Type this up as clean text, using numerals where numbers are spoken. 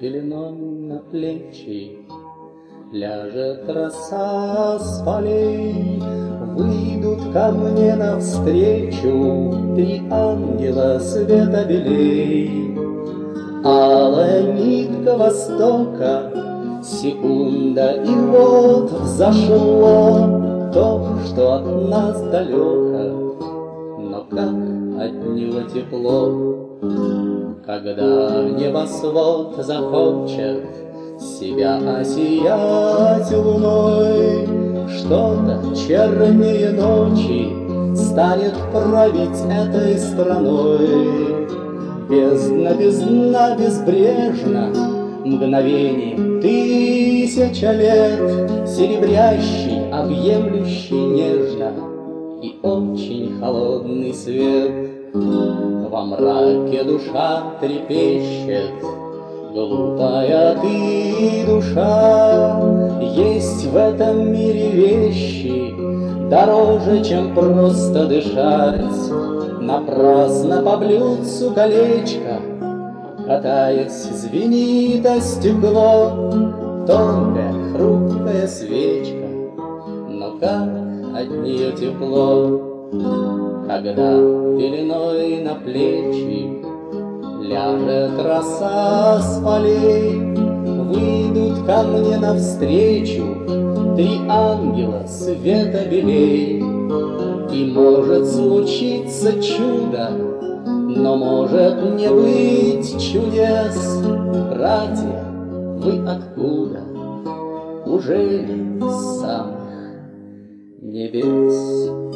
пеленой на плечи. Ляжет роса с полей, выйдут ко мне навстречу три ангела света белей. Алая нитка востока, секунда, и вот взошло то, что от нас далеко, но как от него тепло. Когда небосвод захочет себя осиять луной, что-то чернее ночи станет править этой страной. Бездна, бездна, безбрежна, мгновений тысяча лет, серебрящий, объемлющий нежно и очень холодный свет. Во мраке душа трепещет, глупая ты душа. Есть в этом мире вещи дороже, чем просто дышать. Напрасно по блюдцу колечко, катаясь, звенит о стекло. Тонкая, хрупкая свечка, но как от нее тепло. Когда пеленой на плечи ляжет роса с полей, выйдут ко мне навстречу три ангела света белей. И может случиться чудо, но может не быть чудес. Братья, вы откуда? Ужели с самых небес?